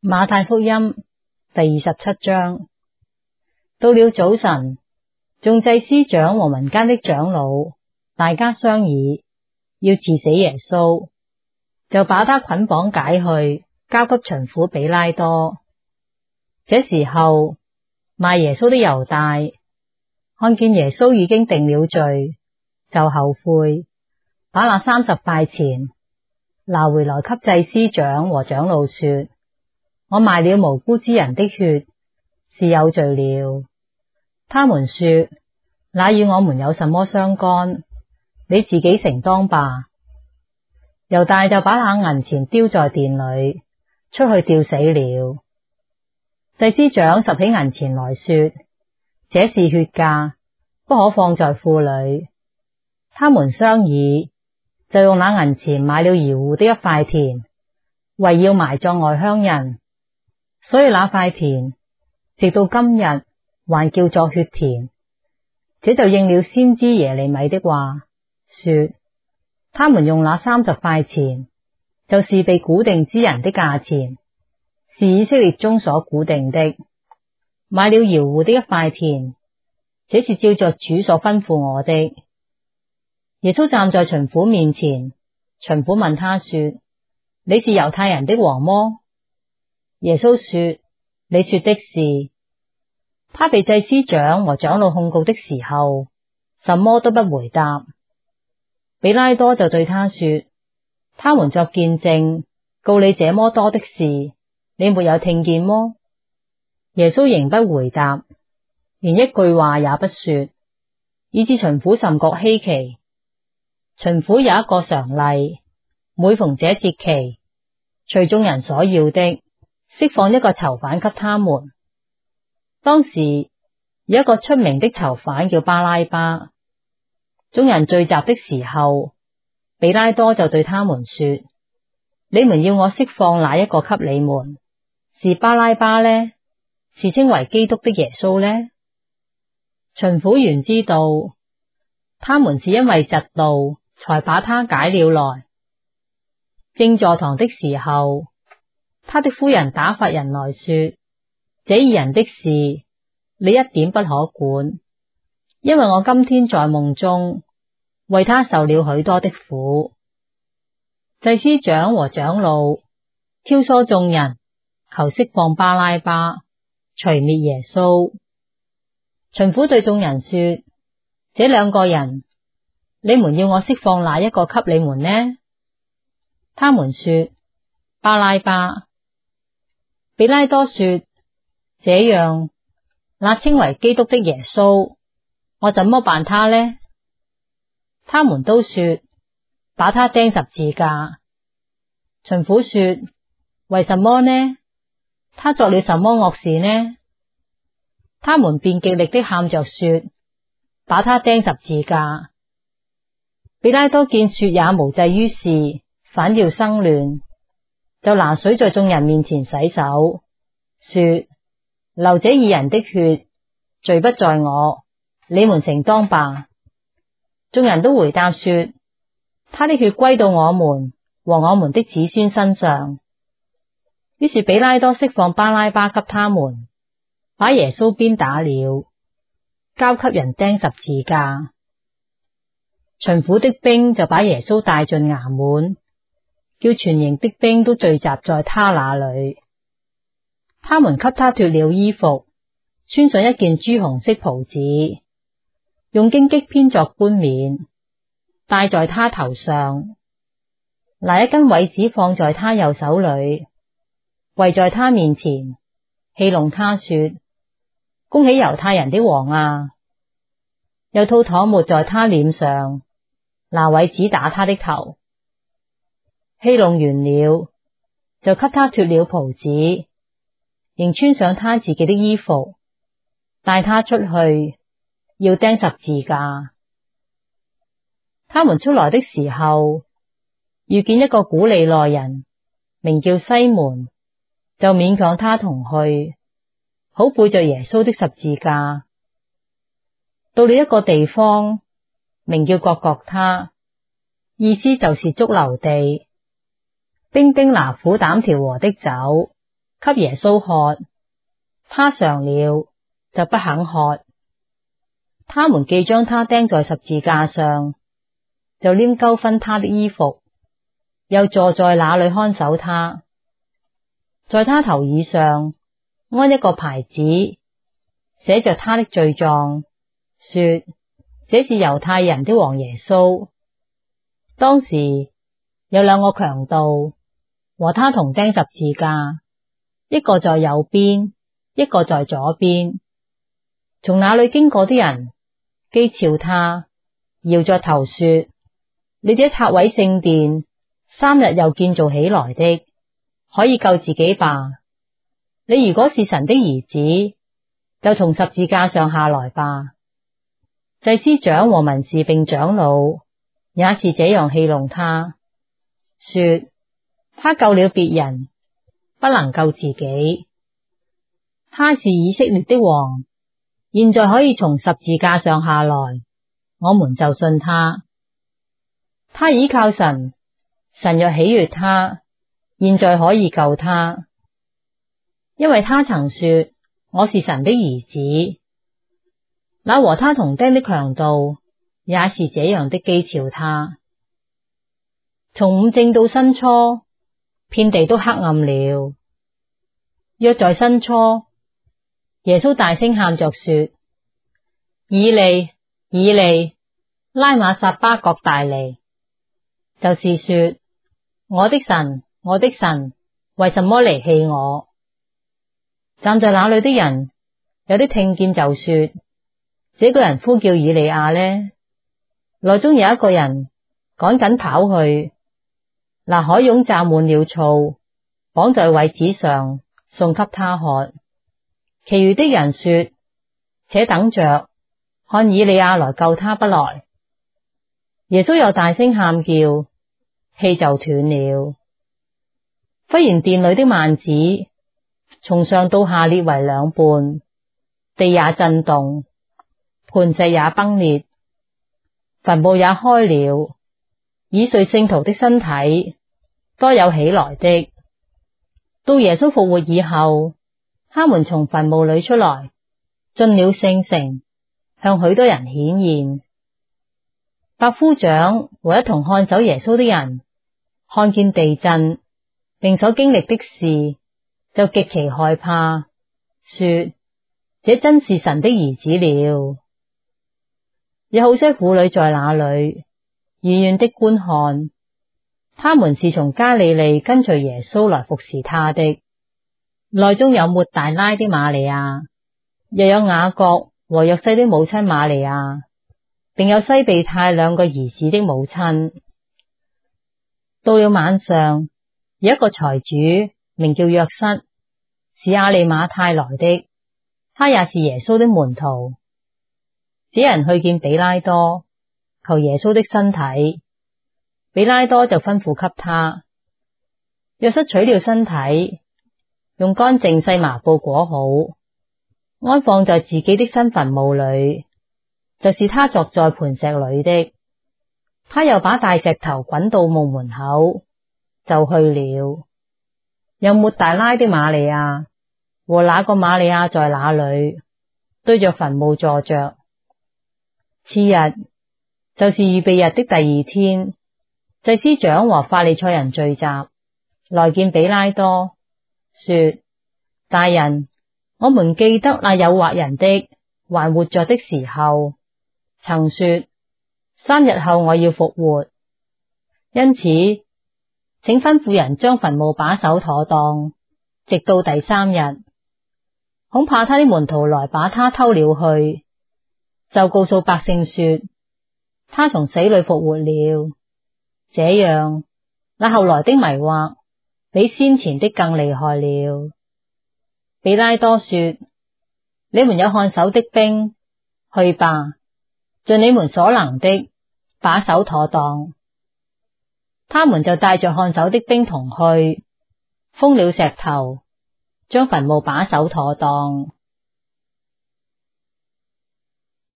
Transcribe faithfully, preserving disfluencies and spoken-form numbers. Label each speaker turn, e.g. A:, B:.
A: 馬太福音第二十七章。到了早晨，眾祭司長和民間的長老大家商議，要治死耶穌，就把他捆綁解去，交給巡撫比拉多。這時候，賣耶穌的猶大看見耶穌已經定了罪，就後悔，把那三十塊錢拿回來給祭司長和長老說：我賣了無辜之人的血，是有罪了。他們說：那與我們有什麼相干？你自己承當吧。猶大就把那銀錢丟在殿裏，出去吊死了。祭司長拾起銀錢來說：這是血價，不可放在庫裏。他們商議，就用那銀錢買了窯戶的一塊田，為要埋葬外鄉人。所以那塊田直到今日還叫作血田。這就應了先知耶利米的話，說：他們用那三十塊錢，就是被估定之人的價錢，是以色列中所估定的，買了窯戶的一塊田。這是照着主所吩咐我的。耶穌站在巡撫面前，巡撫問他說：你是猶太人的王麼？耶穌說：你說的是。他被祭司長和長老控告的時候，什麼都不回答。比拉多就對他說：他們作見證告你這麼多的事，你沒有聽見麼？耶穌仍不回答，連一句話也不說，以致巡撫甚覺稀奇。巡撫有一個常例，每逢這節期，隨眾人所要的，釋放一個囚犯給他們。當時有一個出名的囚犯叫巴拉巴。眾人聚集的時候，比拉多就對他們說：你們要我釋放哪一個給你們？是巴拉巴呢？是稱為基督的耶穌呢？巡撫原知道他們是因為嫉妒才把他解了來。正坐堂的時候，他的夫人打發人來說：這二人的事，你一點不可管，因為我今天在夢中為他受了許多的苦。祭司長和長老挑唆眾人，求釋放巴拉巴，除滅耶穌。巡撫對眾人說：這兩個人，你們要我釋放哪一個給你們呢？他們說：巴拉巴。比拉多說：這樣，那稱為基督的耶穌，我怎麼辦他呢？他們都說：把他釘十字架。巡撫說：為什麼呢？他作了什麼惡事呢？他們便極力的喊着說：把他釘十字架。比拉多見說也無濟於事，反要生亂，就拿水在眾人面前洗手，說：流這二人的血，罪不在我，你們承當吧。眾人都回答說：他的血歸到我們和我們的子孫身上。於是比拉多釋放巴拉巴給他們，把耶穌鞭打了，交給人釘十字架。巡撫的兵就把耶穌帶進衙門，叫全營的兵都聚集在他那裏。他們給他脫了衣服，穿上一件朱紅色袍子，用荊棘編作冠冕，戴在他頭上，拿一根葦子放在他右手裏，跪在他面前，戲弄他說：恭喜猶太人的王啊！又吐唾沫在他臉上，拿葦子打他的頭。戲弄完了，就給他脫了袍子，仍穿上他自己的衣服，帶他出去，要釘十字架。他們出來的時候，遇見一個古利奈人，名叫西門，就勉強他同去，好背着耶穌的十字架。到了一個地方，名叫各各他，意思就是髑髏地。兵丁拿苦膽調和的酒給耶穌喝，他嘗了就不肯喝。他們既將他釘在十字架上，就拈鬮分他的衣服，又坐在那裡看守他。在他頭以上安一個牌子，寫着他的罪狀，說這是猶太人的王耶穌。當時有兩個強盜和他同釘十字架，一個在右邊，一個在左邊。從那裡經過的人譏誚他，搖着頭說：你這拆毀聖殿，三日又建造起來的，可以救自己吧。你如果是神的兒子，就從十字架上下來吧。祭司長和文士並長老也是這樣戲弄他，說他救了別人，不能救自己。他是以色列的王，現在可以從十字架上下來，我們就信他。他倚靠神，神若喜悅他，現在可以救他，因為他曾說我是神的兒子。那和他同釘的強盜也是這樣的譏誚他。從午正到申初，遍地都黑暗了。約在申初，耶穌大聲喊着說：以利，以利，拉瑪撒巴各大尼，就是說我的神，我的神，為什麼離棄我？站在那裡的人有的聽見就說：這個人呼叫以利亞呢？內中有一個人趕緊跑去，拿海涌榨滿了醋，綁在葦子上送給他喝。其餘的人說：且等着，看以利亞來救他不來。耶穌又大聲喊叫，氣就斷了。忽然殿裡的幔子從上到下裂為兩半，地也震動，磐石也崩裂，墳墓也開了，已睡聖徒的身體多有起來的。到耶穌復活以後，他們從墳墓裡出來，進了聖城，向許多人顯現。百夫長和一同看守耶穌的人，看見地震並所經歷的事，就極其害怕，說：這真是神的兒子了。有好些婦女在那裡，遠遠的觀看，他們是從加利利跟隨耶穌來服侍他的。內中有抹大拉的瑪利亞，又有雅各和約西的母親瑪利亞，並有西庇太兩個兒子的母親。到了晚上，有一個財主名叫約瑟，是亞利馬太來的，他也是耶穌的門徒。這人去見比拉多，求耶穌的身體，比拉多就吩咐給他。約瑟取了身體，用乾淨細麻布裹好，安放在自己的新墳墓裡，就是他鑿在磐石裡的。他又把大石頭滾到墓門口，就去了。有抹大拉的瑪利亞和那個瑪利亞在那裡，對着墳墓坐着。次日，就是預備日的第二天，祭司長和法利賽人聚集，來見比拉多，說：大人，我們記得那誘惑人的還活着的時候，曾說三日後我要復活。因此，請吩咐人將墳墓把守妥當，直到第三日。恐怕他的門徒來把他偷了去，就告訴百姓說他從死裡復活了。這樣，那後來的迷惑比先前的更厲害了。比拉多說：你們有看守的兵，去吧，盡你們所能的把守妥當。他們就帶着看守的兵同去，封了石頭，將墳墓把守妥當。